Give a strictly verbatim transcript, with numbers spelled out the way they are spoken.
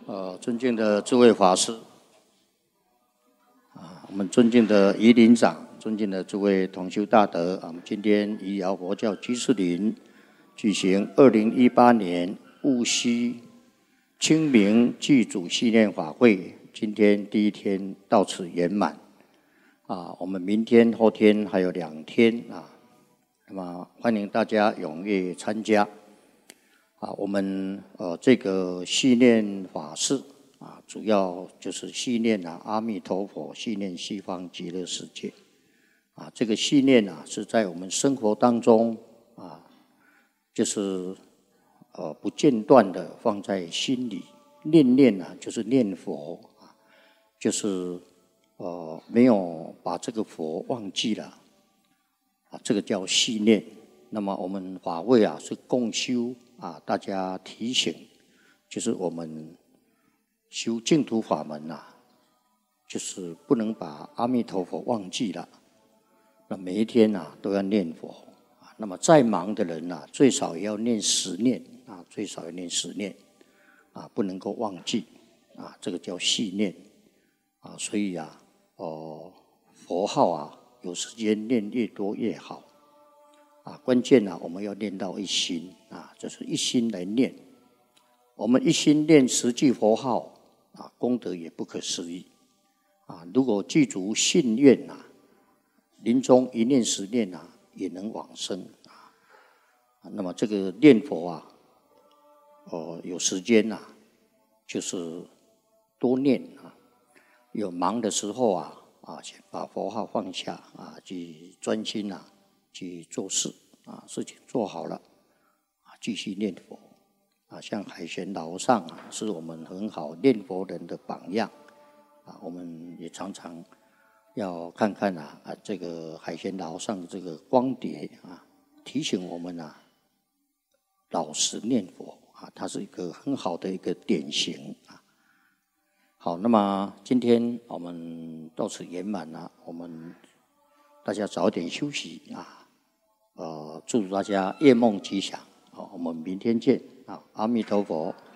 呃，尊敬的诸位法师，啊，我们尊敬的仪林长，尊敬的诸位同修大德，啊，我们今天仪瑶佛教居士林举行二零一八年戊戌清明祭祖纪念法会，今天第一天到此圆满。啊，我们明天、后天还有两天啊，那么欢迎大家踊跃参加。啊，我们呃这个系念法事啊，主要就是系念啊阿弥陀佛，系念西方极乐世界。啊，这个系念啊是在我们生活当中啊，就是呃不间断的放在心里，念念啊就是念佛啊，就是呃没有把这个佛忘记了啊，这个叫系念。那么我们法会啊是共修。啊，大家提醒，就是我们修净土法门呐、啊，就是不能把阿弥陀佛忘记了。那每一天呐、啊、都要念佛啊。那么再忙的人呐、啊，最少也要念十念啊，最少要念十念啊，不能够忘记啊。这个叫系念啊。所以啊，哦，佛号啊，有时间念越多越好。啊，关键呢、啊，我们要念到一心啊，就是一心来念。我们一心念十句佛号啊，功德也不可思议啊。如果具足信愿啊，临终一念十念啊，也能往生啊。那么这个念佛啊，哦，有时间呐、啊，就是多念啊。有忙的时候啊，啊，先把佛号放下啊，去专心啊。去做事啊，事情做好了啊，继续念佛啊。像海贤老上啊，是我们很好念佛人的榜样啊。我们也常常要看看啊啊，这个海贤老上的这个光碟啊，提醒我们啊，老实念佛啊，它是一个很好的一个典型啊。好，那么今天我们到此圆满了，我们大家早点休息啊。呃，祝大家夜梦吉祥，好，我们明天见啊！阿弥陀佛。